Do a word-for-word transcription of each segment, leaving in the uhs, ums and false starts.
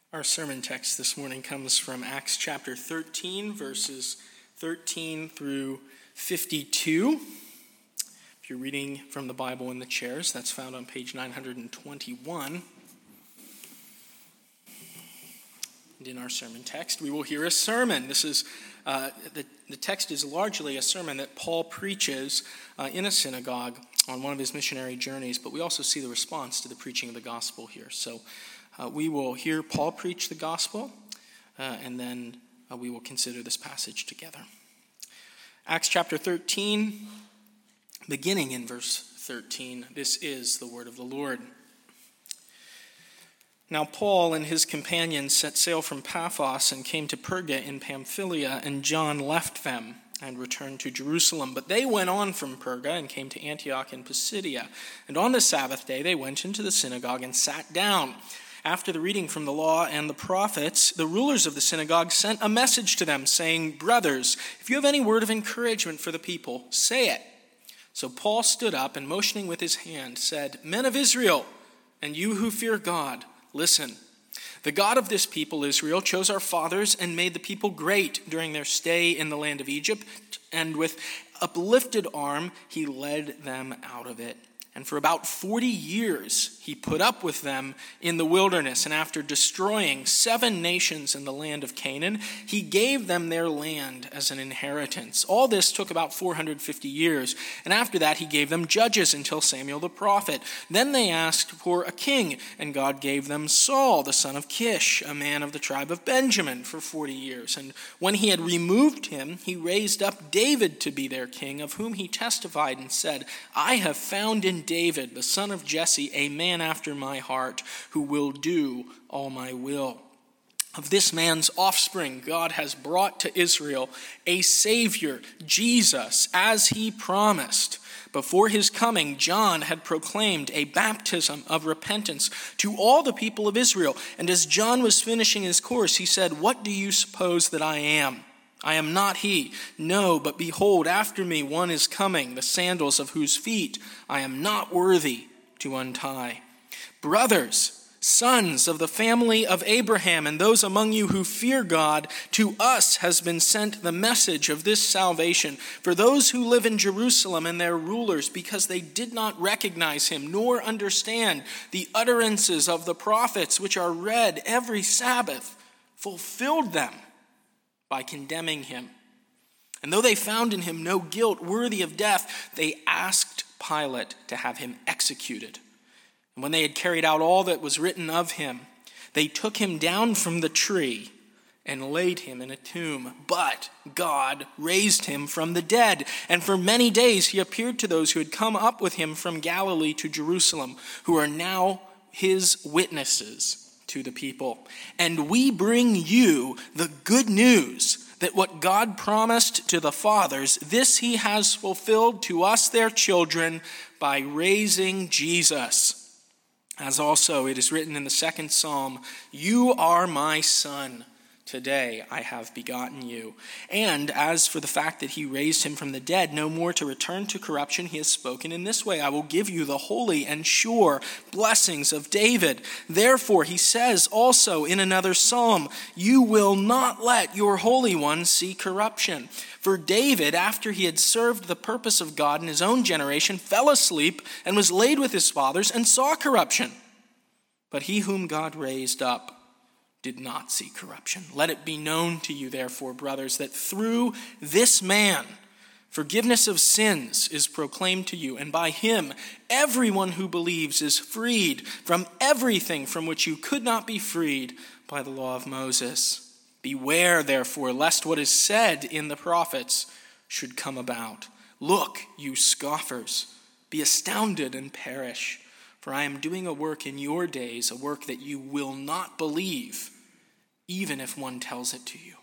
Our sermon text this morning comes from Acts chapter thirteen, verses thirteen through fifty-two. If you're reading from the Bible in the chairs, that's found on page nine hundred twenty-one. And in our sermon text, we will hear a sermon. This is uh, the, the text is largely a sermon that Paul preaches uh, in a synagogue on one of his missionary journeys, but we also see the response to the preaching of the gospel here. So uh, we will hear Paul preach the gospel, uh, and then uh, we will consider this passage together. Acts chapter thirteen, beginning in verse thirteen, this is the word of the Lord. Now Paul and his companions set sail from Paphos and came to Perga in Pamphylia, and John left them and returned to Jerusalem. But they went on from Perga and came to Antioch in Pisidia. And on the Sabbath day they went into the synagogue and sat down. After the reading from the law and the prophets, the rulers of the synagogue sent a message to them, saying, "Brothers, if you have any word of encouragement for the people, say it." So Paul stood up and, motioning with his hand, said, "Men of Israel, and you who fear God, listen. The God of this people, Israel, chose our fathers and made the people great during their stay in the land of Egypt, and with uplifted arm he led them out of it. And for about forty years he put up with them in the wilderness, and after destroying seven nations in the land of Canaan, he gave them their land as an inheritance. All this took about four hundred fifty years, and after that he gave them judges until Samuel the prophet. Then they asked for a king, and God gave them Saul, the son of Kish, a man of the tribe of Benjamin, for forty years. And when he had removed him, he raised up David to be their king, of whom he testified and said, I have found in David, the son of Jesse, a man after my heart, who will do all my will. Of this man's offspring, God has brought to Israel a Savior, Jesus, as he promised. Before his coming, John had proclaimed a baptism of repentance to all the people of Israel. And as John was finishing his course, he said, "What do you suppose that I am? I am not he. No, but behold, after me one is coming, the sandals of whose feet I am not worthy to untie. Brothers, sons of the family of Abraham, and those among you who fear God, to us has been sent the message of this salvation for those who live in Jerusalem and their rulers, because they did not recognize him nor understand the utterances of the prophets, which are read every Sabbath, fulfilled them by condemning him. And though they found in him no guilt worthy of death, they asked Pilate to have him executed. And when they had carried out all that was written of him, they took him down from the tree and laid him in a tomb. But God raised him from the dead, and for many days he appeared to those who had come up with him from Galilee to Jerusalem, who are now his witnesses to the people. And we bring you the good news that what God promised to the fathers, this he has fulfilled to us, their children, by raising Jesus. As also it is written in the second psalm, "You are my son. Today I have begotten you." And as for the fact that he raised him from the dead, no more to return to corruption, he has spoken in this way, "I will give you the holy and sure blessings of David." Therefore he says also in another psalm, "You will not let your Holy One see corruption." For David, after he had served the purpose of God in his own generation, fell asleep and was laid with his fathers and saw corruption. But he whom God raised up did not see corruption. Let it be known to you, therefore, brothers, that through this man forgiveness of sins is proclaimed to you, and by him everyone who believes is freed from everything from which you could not be freed by the law of Moses. Beware, therefore, lest what is said in the prophets should come about. Look, you scoffers, be astounded and perish, for I am doing a work in your days, a work that you will not believe, even if one tells it to you.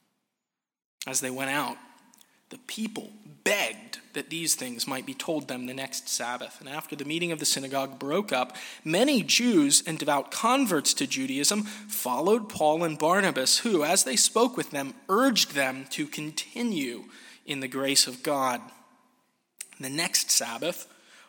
As they went out, the people begged that these things might be told them the next Sabbath. And after the meeting of the synagogue broke up, many Jews and devout converts to Judaism followed Paul and Barnabas, who, as they spoke with them, urged them to continue in the grace of God. The next Sabbath,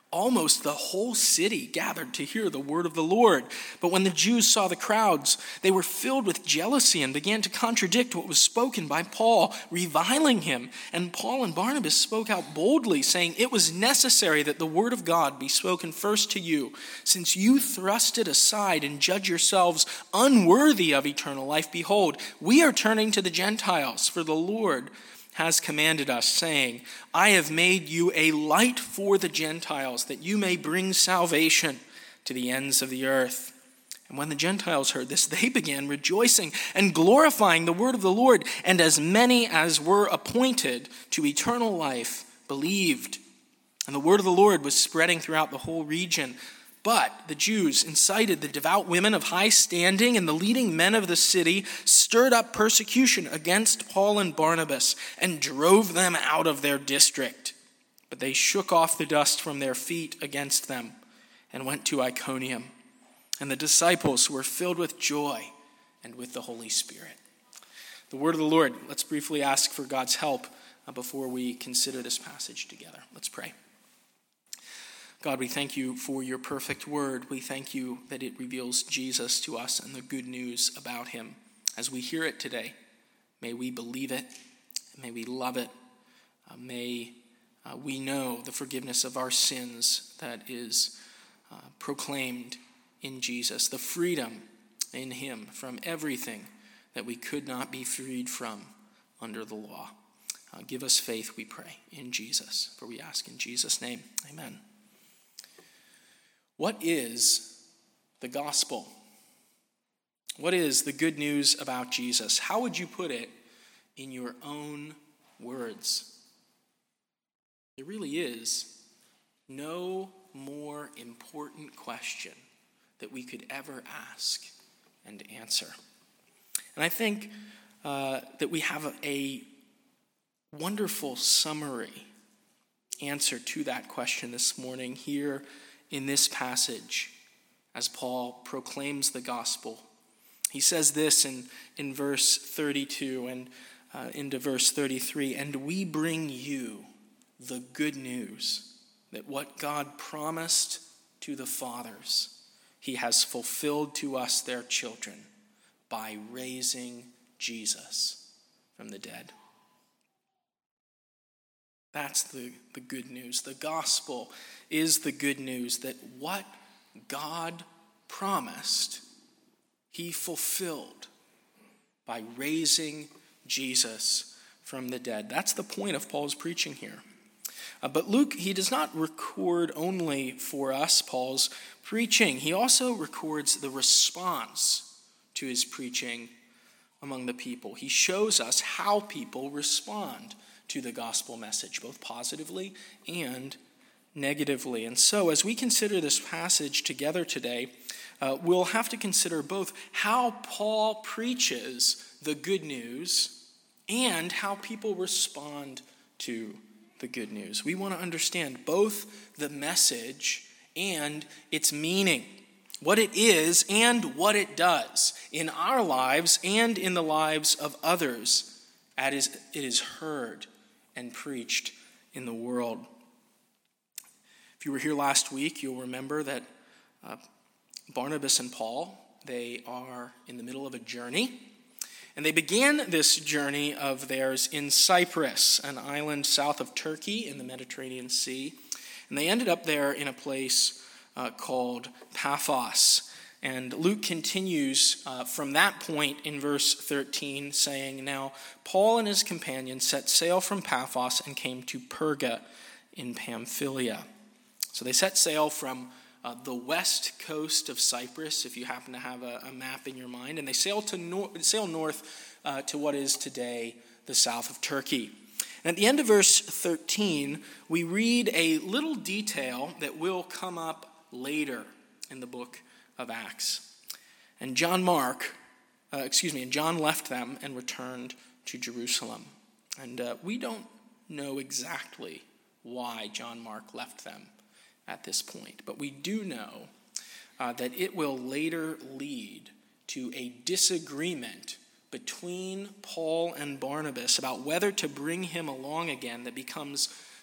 Almost the whole city gathered to hear the word of the Lord. But when the Jews saw the crowds, they were filled with jealousy and began to contradict what was spoken by Paul, reviling him. And Paul and Barnabas spoke out boldly, saying, "It was necessary that the word of God be spoken first to you, since you thrust it aside and judge yourselves unworthy of eternal life. Behold, we are turning to the Gentiles, for the Lord has commanded us, saying, I have made you a light for the Gentiles, that you may bring salvation to the ends of the earth." And when the Gentiles heard this, they began rejoicing and glorifying the word of the Lord, and as many as were appointed to eternal life believed. And the word of the Lord was spreading throughout the whole region. But the Jews incited the devout women of high standing, and the leading men of the city stirred up persecution against Paul and Barnabas and drove them out of their district. But they shook off the dust from their feet against them and went to Iconium. And the disciples were filled with joy and with the Holy Spirit. The word of the Lord. Let's briefly ask for God's help before we consider this passage together. Let's pray. God, we thank you for your perfect word. We thank you that it reveals Jesus to us and the good news about him. As we hear it today, may we believe it, may we love it, uh, may uh, we know the forgiveness of our sins that is uh, proclaimed in Jesus, the freedom in him from everything that we could not be freed from under the law. Uh, give us faith, we pray, in Jesus, for we ask in Jesus' name. Amen. What is the gospel? What is the good news about Jesus? How would you put it in your own words? There really is no more important question that we could ever ask and answer. And I think uh, that we have a, a wonderful summary answer to that question this morning here in this passage as Paul proclaims the gospel. He says this in, in verse thirty-two and uh, into verse thirty-three, "And we bring you the good news that what God promised to the fathers, he has fulfilled to us, their children, by raising Jesus from the dead." That's the, the good news. The gospel is the good news that what God promised, he fulfilled by raising Jesus from the dead. That's the point of Paul's preaching here. Uh, but Luke, he does not record only for us Paul's preaching. He also records the response to his preaching among the people. He shows us how people respond to the gospel message, both positively and negatively. And so as we consider this passage together today, uh, we'll have to consider both how Paul preaches the good news and how people respond to the good news. We want to understand both the message and its meaning, what it is and what it does in our lives and in the lives of others as it is heard and preached in the world. If you were here last week, you'll remember that uh, Barnabas and Paul, they are in the middle of a journey. And they began this journey of theirs in Cyprus, an island south of Turkey in the Mediterranean Sea. And they ended up there in a place uh, called Paphos. And Luke continues uh, from that point in verse thirteen, saying, "Now Paul and his companions set sail from Paphos and came to Perga in Pamphylia." So they set sail from uh, the west coast of Cyprus, if you happen to have a, a map in your mind, and they sail to nor- sail north uh, to what is today the south of Turkey. And at the end of verse thirteen, we read a little detail that will come up later in the book of Acts. And John Mark, uh, excuse me, and John left them and returned to Jerusalem. And uh, we don't know exactly why John Mark left them at this point, but we do know uh, that it will later lead to a disagreement between Paul and Barnabas about whether to bring him along again that becomes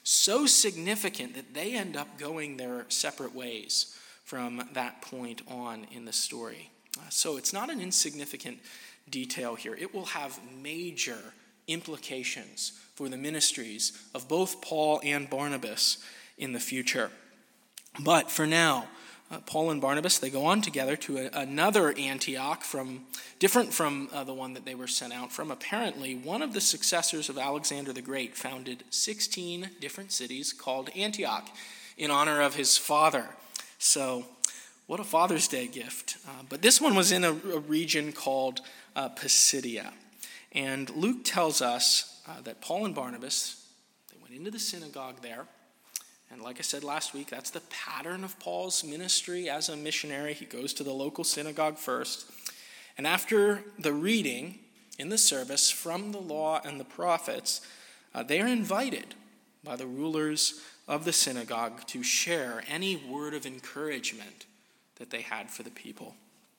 so significant that they end up going their separate ways from that point on in the story. Uh, so it's not an insignificant detail here. It will have major implications for the ministries of both Paul and Barnabas in the future. But for now, uh, Paul and Barnabas, they go on together to a, another Antioch, from different from uh, the one that they were sent out from. Apparently, one of the successors of Alexander the Great founded sixteen different cities called Antioch in honor of his father. So, what a Father's Day gift. Uh, but this one was in a, a region called uh, Pisidia. And Luke tells us uh, that Paul and Barnabas, they went into the synagogue there. And like I said last week, that's the pattern of Paul's ministry as a missionary. He goes to the local synagogue first. And after the reading in the service from the law and the prophets, uh, they are invited by the rulers of the synagogue to share any word of encouragement that they had for the people.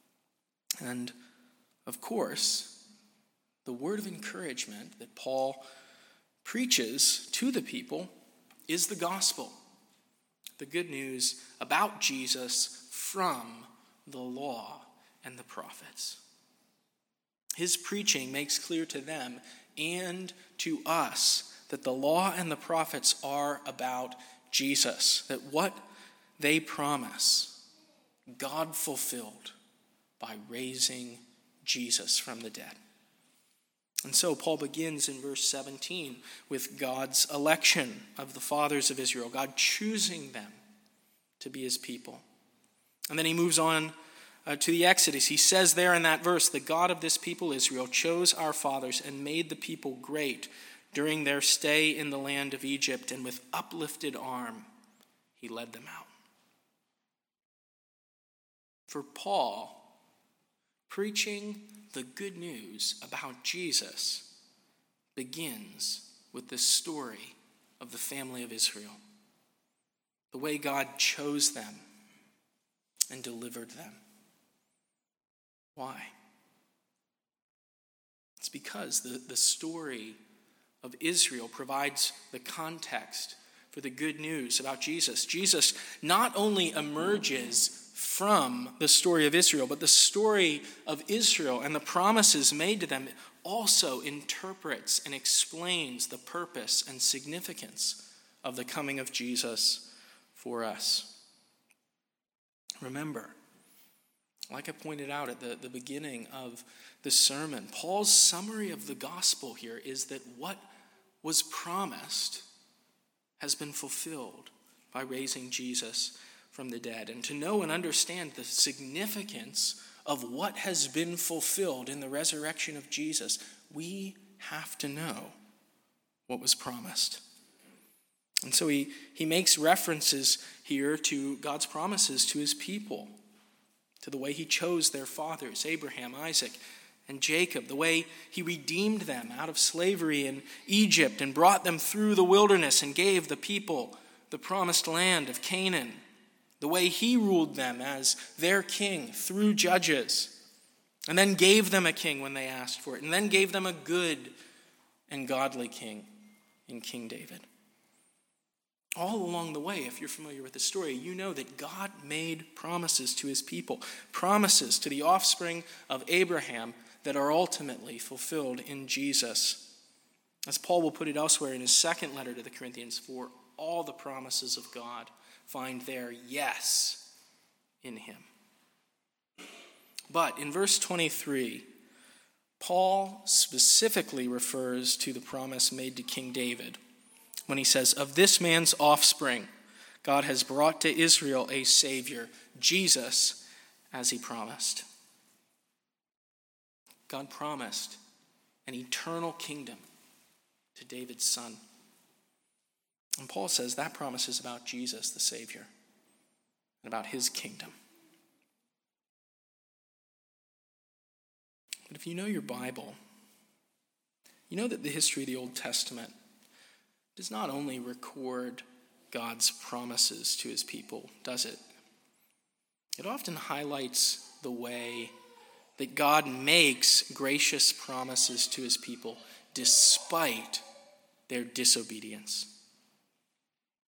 And of course, the word of encouragement that Paul preaches to the people is the gospel, the good news about Jesus from the law and the prophets. His preaching makes clear to them and to us that the law and the prophets are about Jesus, that what they promise, God fulfilled by raising Jesus from the dead. And so Paul begins in verse seventeen with God's election of the fathers of Israel, God choosing them to be his people. And then he moves on uh, to the Exodus. He says there in that verse, the God of this people Israel chose our fathers and made the people great during their stay in the land of Egypt, and with uplifted arm he led them out. For Paul, preaching the good news about Jesus begins with the story of the family of Israel, the way God chose them and delivered them. Why? It's because the, the story of Israel provides the context for the good news about Jesus. Jesus not only emerges from the story of Israel, but the story of Israel and the promises made to them also interprets and explains the purpose and significance of the coming of Jesus for us. Remember, like I pointed out at the, the beginning of the sermon, Paul's summary of the gospel here is that what was promised has been fulfilled by raising Jesus from the dead. And to know and understand the significance of what has been fulfilled in the resurrection of Jesus, we have to know what was promised. And so he, he makes references here to God's promises to his people, to the way he chose their fathers, Abraham, Isaac, and Jacob, the way he redeemed them out of slavery in Egypt and brought them through the wilderness and gave the people the promised land of Canaan, the way he ruled them as their king through judges, and then gave them a king when they asked for it, and then gave them a good and godly king in King David. All along the way, if you're familiar with the story, you know that God made promises to his people, promises to the offspring of Abraham that are ultimately fulfilled in Jesus. As Paul will put it elsewhere in his second letter to the Corinthians, for all the promises of God find their yes in him. But in verse twenty-three, Paul specifically refers to the promise made to King David when he says, of this man's offspring, God has brought to Israel a Savior, Jesus, as he promised. God promised an eternal kingdom to David's son. And Paul says that promise is about Jesus, the Savior, and about his kingdom. But if you know your Bible, you know that the history of the Old Testament does not only record God's promises to his people, does it? It often highlights the way that God makes gracious promises to his people despite their disobedience.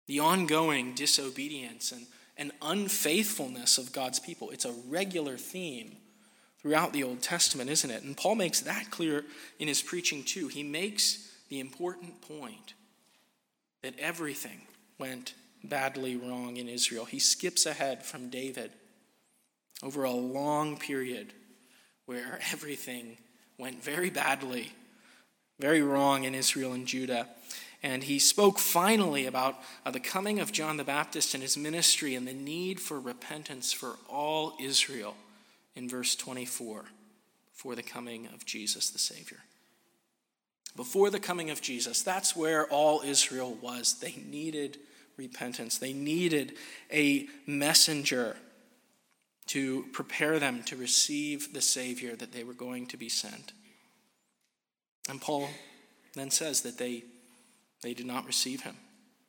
the ongoing disobedience and, and unfaithfulness of God's people. It's a regular theme throughout the Old Testament, isn't it? And Paul makes that clear in his preaching too. He makes the important point that everything went badly wrong in Israel. He skips ahead from David over a long period where everything went very badly, very wrong in Israel and Judah. And he spoke finally about uh, the coming of John the Baptist and his ministry and the need for repentance for all Israel in verse twenty-four, before the coming of Jesus the Savior. Before the coming of Jesus, that's where all Israel was. They needed repentance. They needed a messenger to prepare them to receive the Savior that they were going to be sent. And Paul then says that they, they did not receive him.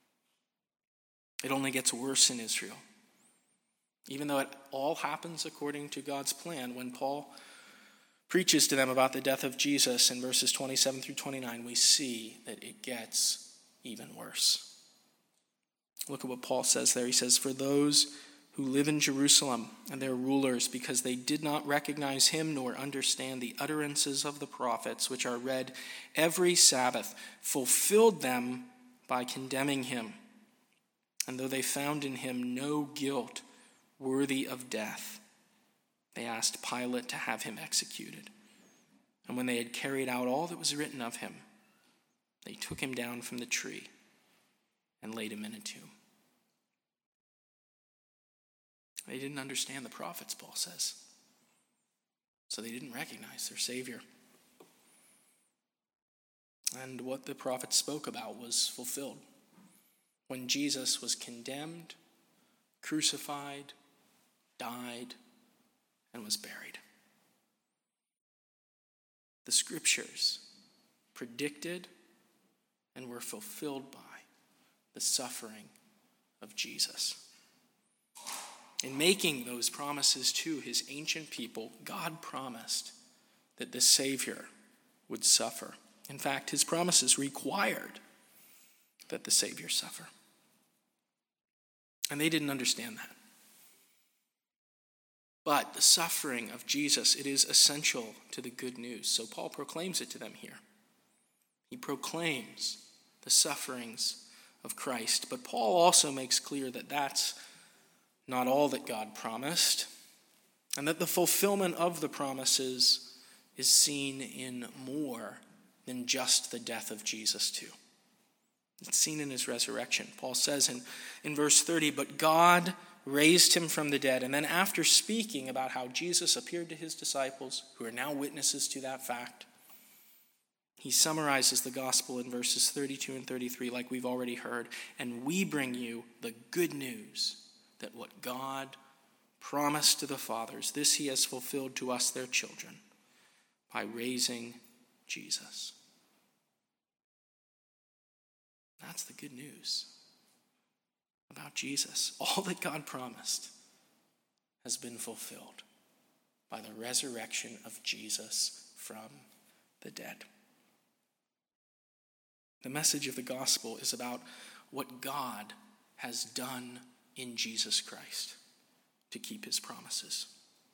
It only gets worse in Israel. Even though it all happens according to God's plan, when Paul preaches to them about the death of Jesus in verses twenty-seven through twenty-nine, we see that it gets even worse. Look at what Paul says there. He says, "For those who live in Jerusalem and their rulers, because they did not recognize him nor understand the utterances of the prophets, which are read every Sabbath, fulfilled them by condemning him. And though they found in him no guilt worthy of death, they asked Pilate to have him executed. And when they had carried out all that was written of him, they took him down from the tree and laid him in a tomb." They didn't understand the prophets, Paul says. So they didn't recognize their Savior. And what the prophets spoke about was fulfilled when Jesus was condemned, crucified, died, and was buried. The scriptures predicted and were fulfilled by the suffering of Jesus. In making those promises to his ancient people, God promised that the Savior would suffer. In fact, his promises required that the Savior suffer. And they didn't understand that. But the suffering of Jesus, it is essential to the good news. So Paul proclaims it to them here. He proclaims the sufferings of Christ. But Paul also makes clear that that's not all that God promised, and that the fulfillment of the promises is seen in more than just the death of Jesus too. It's seen in his resurrection. Paul says in, in verse thirty, "But God raised him from the dead." And then after speaking about how Jesus appeared to his disciples, who are now witnesses to that fact, he summarizes the gospel in verses thirty-two and thirty-three like we've already heard. "And we bring you the good news that what God promised to the fathers, this he has fulfilled to us, their children, by raising Jesus." That's the good news about Jesus. All that God promised has been fulfilled by the resurrection of Jesus from the dead. The message of the gospel is about what God has done in Jesus Christ to keep his promises.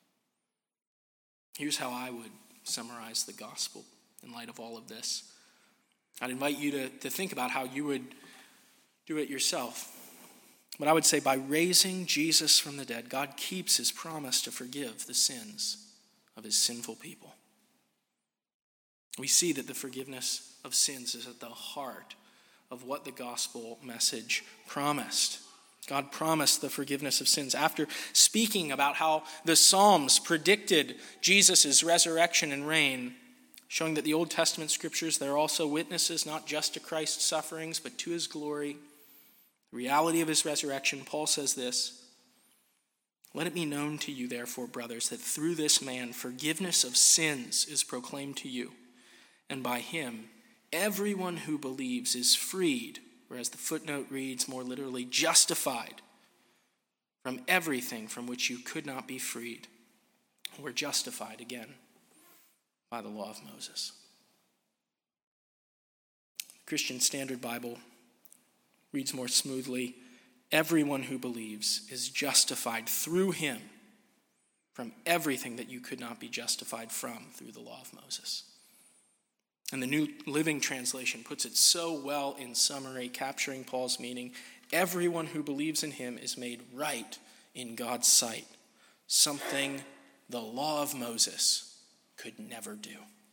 Here's how I would summarize the gospel in light of all of this. I'd invite you to, to think about how you would do it yourself. But I would say by raising Jesus from the dead, God keeps his promise to forgive the sins of his sinful people. We see that the forgiveness of sins is at the heart of what the gospel message promised. God promised the forgiveness of sins. After speaking about how the Psalms predicted Jesus' resurrection and reign, showing that the Old Testament scriptures, they're also witnesses not just to Christ's sufferings, but to his glory, the reality of his resurrection, Paul says this, "Let it be known to you, therefore, brothers, that through this man forgiveness of sins is proclaimed to you, and by him everyone who believes is freed," whereas the footnote reads more literally, "justified from everything from which you could not be freed." We're justified again by the law of Moses. The Christian Standard Bible reads more smoothly, Everyone who believes is justified through him from everything that you could not be justified from through the law of Moses. And the New Living Translation puts it so well in summary, capturing Paul's meaning. Everyone who believes in him is made right in God's sight, something the law of Moses could never do.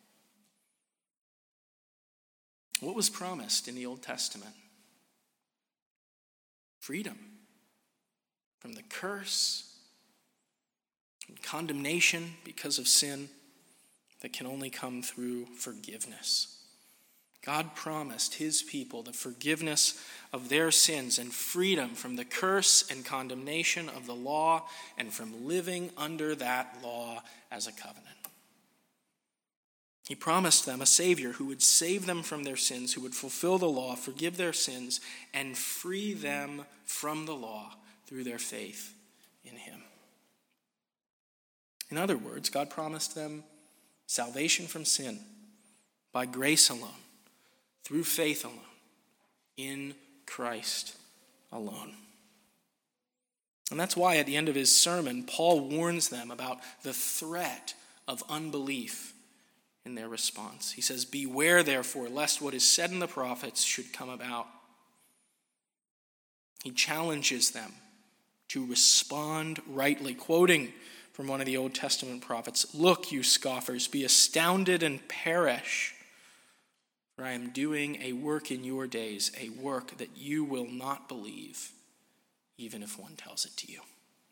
What was promised in the Old Testament? Freedom from the curse and condemnation because of sin that can only come through forgiveness. God promised his people the forgiveness of their sins and freedom from the curse and condemnation of the law and from living under that law as a covenant. He promised them a Savior who would save them from their sins, who would fulfill the law, forgive their sins, and free them from the law through their faith in him. In other words, God promised them salvation from sin by grace alone, through faith alone, in Christ alone. And that's why at the end of his sermon, Paul warns them about the threat of unbelief in their response. He says, "Beware, therefore, lest what is said in the prophets should come about." He challenges them to respond rightly, quoting from one of the Old Testament prophets, "Look, you scoffers, be astounded and perish, for I am doing a work in your days, a work that you will not believe, even if one tells it to you."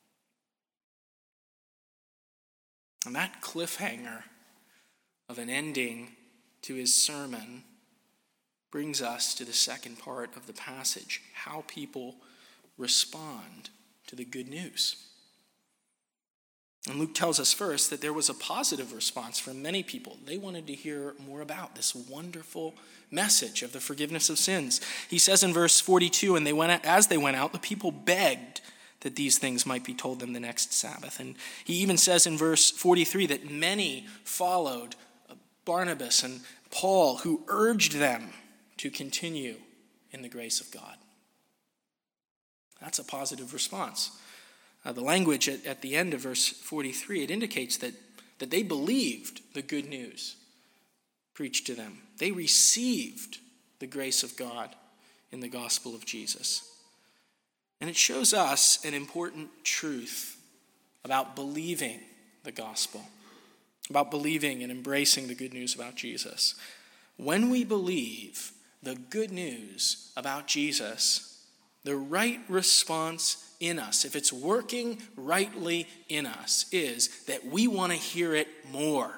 And that cliffhanger of an ending to his sermon brings us to the second part of the passage, how people respond to the good news. And Luke tells us first that there was a positive response from many people. They wanted to hear more about this wonderful message of the forgiveness of sins. He says in verse forty-two, and they went out, as they went out, the people begged that these things might be told them the next Sabbath. And he even says in verse forty-three that many followed Barnabas and Paul, who urged them to continue in the grace of God. That's a positive response. Uh, the language at, at the end of verse forty-three, it indicates that, that they believed the good news preached to them. They received the grace of God in the gospel of Jesus. And it shows us an important truth about believing the gospel, about believing and embracing the good news about Jesus. When we believe the good news about Jesus, the right response in us, if it's working rightly in us, is that we want to hear it more.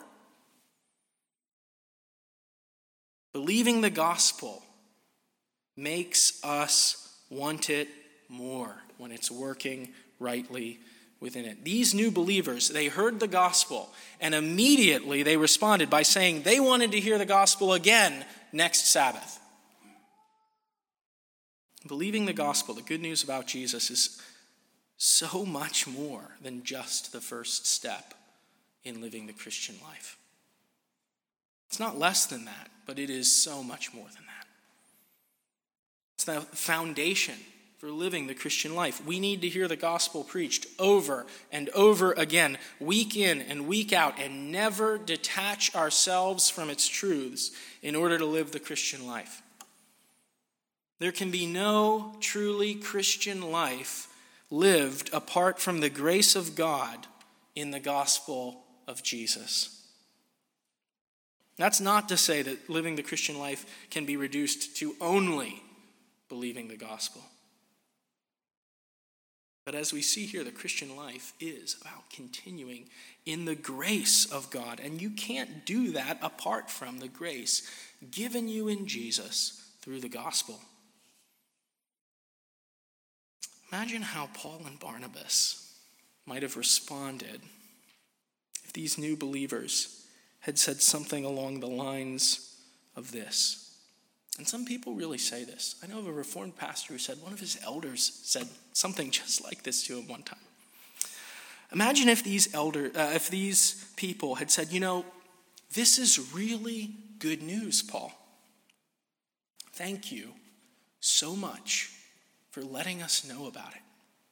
Believing the gospel makes us want it more when it's working rightly within it. These new believers, they heard the gospel, and immediately they responded by saying they wanted to hear the gospel again next Sabbath. Believing the gospel, the good news about Jesus, is so much more than just the first step in living the Christian life. It's not less than that, but it is so much more than that. It's the foundation for living the Christian life. We need to hear the gospel preached over and over again, week in and week out, and never detach ourselves from its truths in order to live the Christian life. There can be no truly Christian life lived apart from the grace of God in the gospel of Jesus. That's not to say that living the Christian life can be reduced to only believing the gospel. But as we see here, the Christian life is about continuing in the grace of God. And you can't do that apart from the grace given you in Jesus through the gospel. Imagine how Paul and Barnabas might have responded if these new believers had said something along the lines of this. And some people really say this. I know of a Reformed pastor who said one of his elders said something just like this to him one time. Imagine if these elder, uh, if these people had said, you know, this is really good news, Paul. Thank you so much for letting us know about it.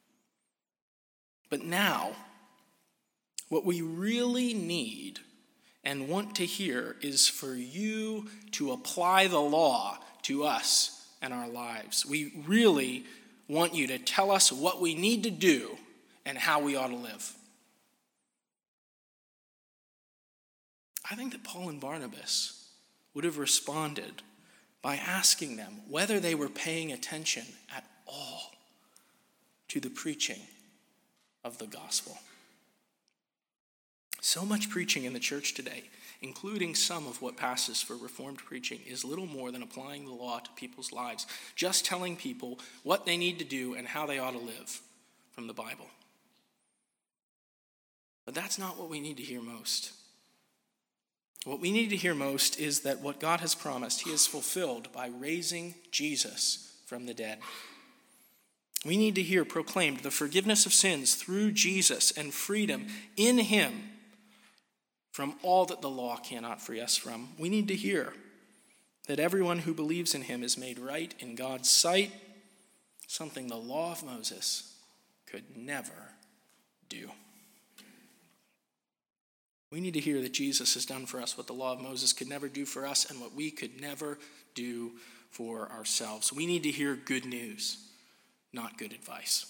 But now, what we really need and want to hear is for you to apply the law to us and our lives. We really want you to tell us what we need to do and how we ought to live. I think that Paul and Barnabas would have responded by asking them whether they were paying attention at all to the preaching of the gospel. So much preaching in the church today, including some of what passes for Reformed preaching, is little more than applying the law to people's lives, just telling people what they need to do and how they ought to live from the Bible. But that's not what we need to hear most. What we need to hear most is that what God has promised, he has fulfilled by raising Jesus from the dead. We need to hear proclaimed the forgiveness of sins through Jesus and freedom in him from all that the law cannot free us from. We need to hear that everyone who believes in him is made right in God's sight, something the law of Moses could never do. We need to hear that Jesus has done for us what the law of Moses could never do for us and what we could never do for ourselves. We need to hear good news, not good advice.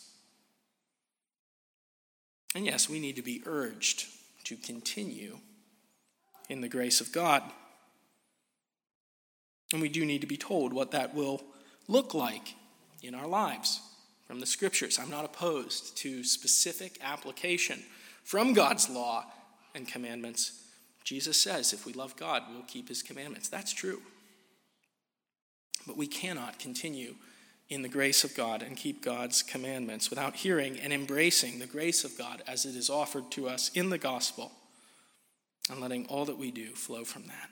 And yes, we need to be urged to continue in the grace of God. And we do need to be told what that will look like in our lives from the scriptures. I'm not opposed to specific application from God's law and commandments. Jesus says if we love God, we'll keep his commandments. That's true. But we cannot continue in the grace of God and keep God's commandments without hearing and embracing the grace of God as it is offered to us in the gospel and letting all that we do flow from that.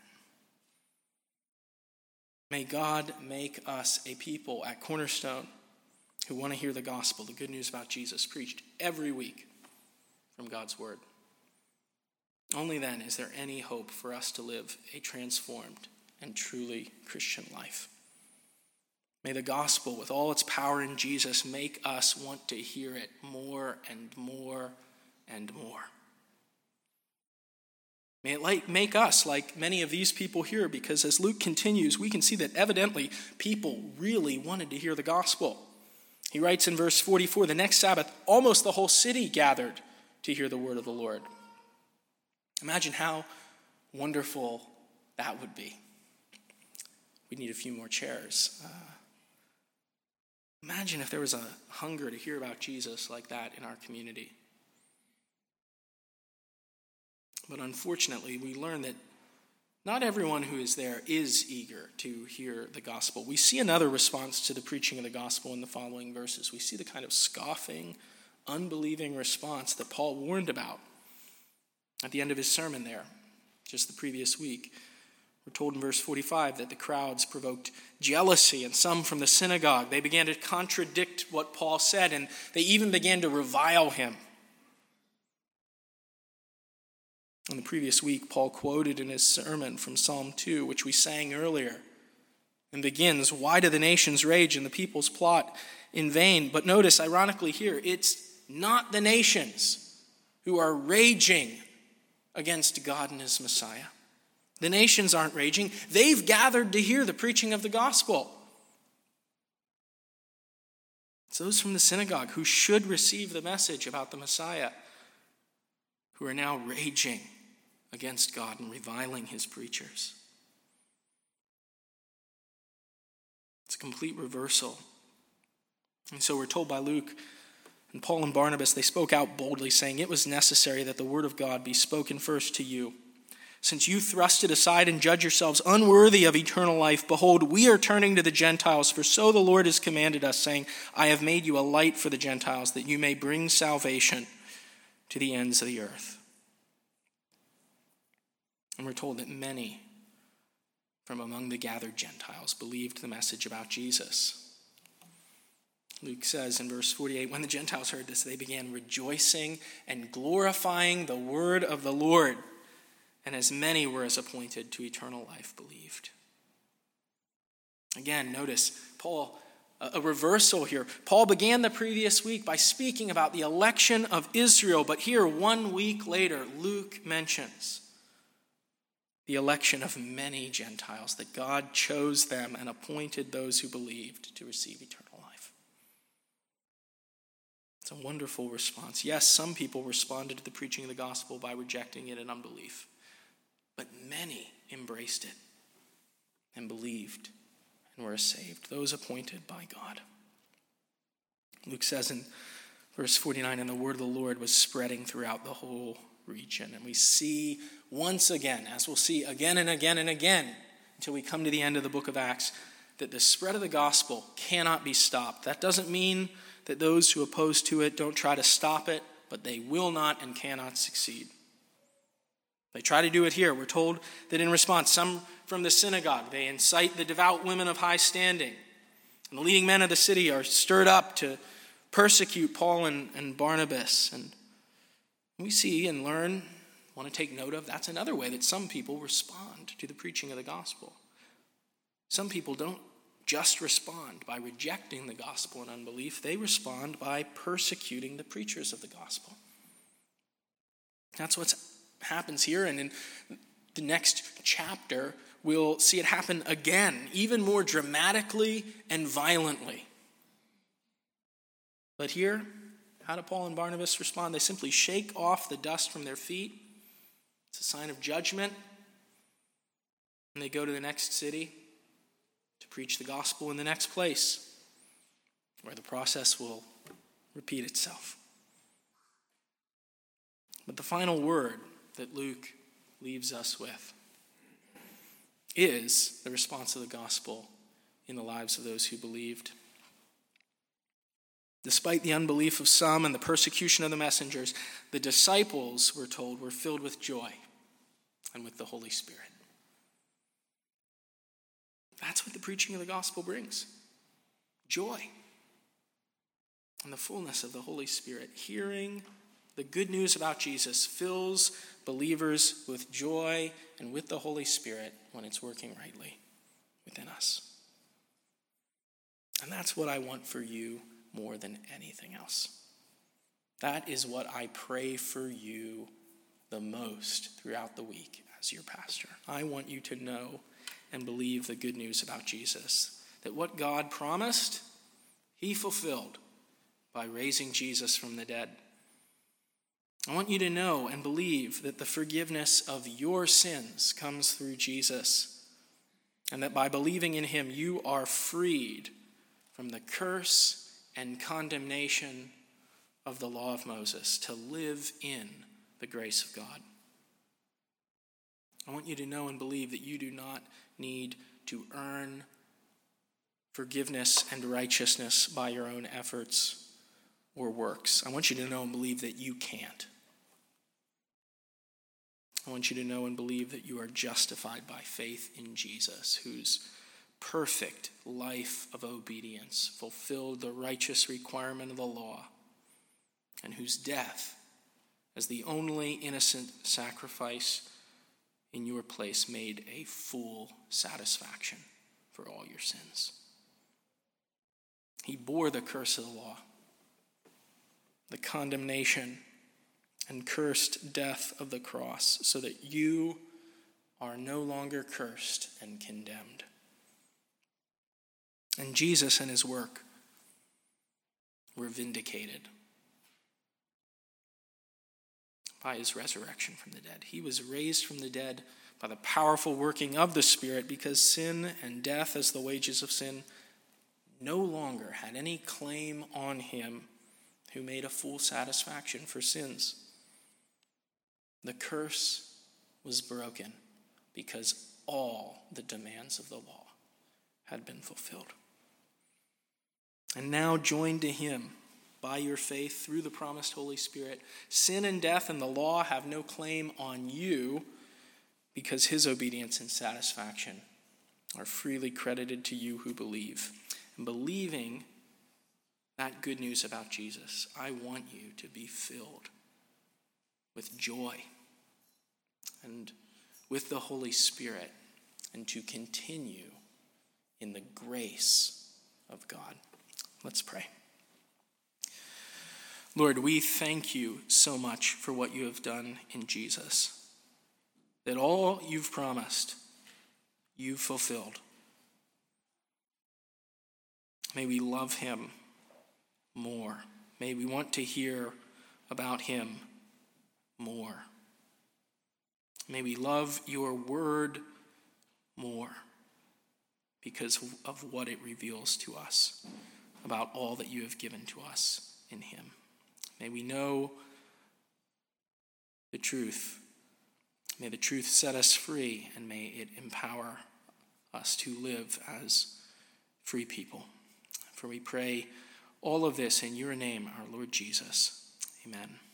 May God make us a people at Cornerstone who want to hear the gospel, the good news about Jesus, preached every week from God's word. Only then is there any hope for us to live a transformed and truly Christian life. May the gospel, with all its power in Jesus, make us want to hear it more and more and more. May it like, make us like many of these people here, because as Luke continues, we can see that evidently people really wanted to hear the gospel. He writes in verse forty-four, the next Sabbath, almost the whole city gathered to hear the word of the Lord. Imagine how wonderful that would be. We need a few more chairs. Uh, imagine if there was a hunger to hear about Jesus like that in our community. But unfortunately, we learn that not everyone who is there is eager to hear the gospel. We see another response to the preaching of the gospel in the following verses. We see the kind of scoffing, unbelieving response that Paul warned about at the end of his sermon there, just the previous week. We're told in verse forty-five that the crowds provoked jealousy, and some from the synagogue, they began to contradict what Paul said, and they even began to revile him. In the previous week, Paul quoted in his sermon from Psalm two, which we sang earlier, and begins, why do the nations rage and the peoples plot in vain? But notice, ironically here, it's not the nations who are raging against God and his Messiah. The nations aren't raging. They've gathered to hear the preaching of the gospel. It's those from the synagogue who should receive the message about the Messiah who are now raging against God and reviling his preachers. It's a complete reversal. And so we're told by Luke, and Paul and Barnabas, they spoke out boldly, saying, it was necessary that the word of God be spoken first to you. Since you thrust it aside and judge yourselves unworthy of eternal life, behold, we are turning to the Gentiles, for so the Lord has commanded us, saying, I have made you a light for the Gentiles, that you may bring salvation to the ends of the earth. And we're told that many from among the gathered Gentiles believed the message about Jesus. Luke says in verse forty-eight, when the Gentiles heard this, they began rejoicing and glorifying the word of the Lord. And as many were as appointed to eternal life believed. Again, notice, Paul a reversal here. Paul began the previous week by speaking about the election of Israel, but here, one week later, Luke mentions the election of many Gentiles, that God chose them and appointed those who believed to receive eternal life. It's a wonderful response. Yes, some people responded to the preaching of the gospel by rejecting it in unbelief, but many embraced it and believed and were saved, those appointed by God. Luke says in verse forty-nine, and the word of the Lord was spreading throughout the whole region. And we see once again, as we'll see again and again and again, until we come to the end of the book of Acts, that the spread of the gospel cannot be stopped. That doesn't mean that those who oppose to it don't try to stop it, but they will not and cannot succeed. They try to do it here. We're told that in response, some from the synagogue, they incite the devout women of high standing. And the leading men of the city are stirred up to persecute Paul and, and Barnabas. And we see and learn, want to take note of, that's another way that some people respond to the preaching of the gospel. Some people don't just respond by rejecting the gospel in unbelief. They respond by persecuting the preachers of the gospel. That's what happens here, and in the next chapter, we'll see it happen again, even more dramatically and violently. But here, how do Paul and Barnabas respond? They simply shake off the dust from their feet. It's a sign of judgment. And they go to the next city to preach the gospel in the next place, where the process will repeat itself. But the final word that Luke leaves us with is the response of the gospel in the lives of those who believed. Despite the unbelief of some and the persecution of the messengers, the disciples, we're told, were filled with joy and with the Holy Spirit. That's what the preaching of the gospel brings. Joy and the fullness of the Holy Spirit. Hearing the good news about Jesus fills believers with joy and with the Holy Spirit when it's working rightly within us. And that's what I want for you more than anything else. That is what I pray for you the most throughout the week as your pastor. I want you to know and believe the good news about Jesus, that what God promised, he fulfilled by raising Jesus from the dead. I want you to know and believe that the forgiveness of your sins comes through Jesus, and that by believing in him, you are freed from the curse and condemnation of the law of Moses to live in the grace of God. I want you to know and believe that you do not need to earn forgiveness and righteousness by your own efforts or works. I want you to know and believe that you can't. I want you to know and believe that you are justified by faith in Jesus, whose perfect life of obedience fulfilled the righteous requirement of the law, and whose death, as the only innocent sacrifice in your place, made a full satisfaction for all your sins. He bore the curse of the law, the condemnation and cursed death of the cross, so that you are no longer cursed and condemned. And Jesus and his work were vindicated by his resurrection from the dead. He was raised from the dead by the powerful working of the Spirit, because sin and death as the wages of sin no longer had any claim on him who made a full satisfaction for sins. The curse was broken because all the demands of the law had been fulfilled. And now, joined to him by your faith through the promised Holy Spirit, sin and death and the law have no claim on you, because his obedience and satisfaction are freely credited to you who believe. And believing that good news about Jesus, I want you to be filled with joy and with the Holy Spirit, and to continue in the grace of God. Let's pray. Lord, we thank you so much for what you have done in Jesus, that all you've promised, you've fulfilled. May we love him more. May we want to hear about him more. May we love your word more because of what it reveals to us about all that you have given to us in him. May we know the truth. May the truth set us free, and may it empower us to live as free people. For we pray all of this in your name, our Lord Jesus. Amen.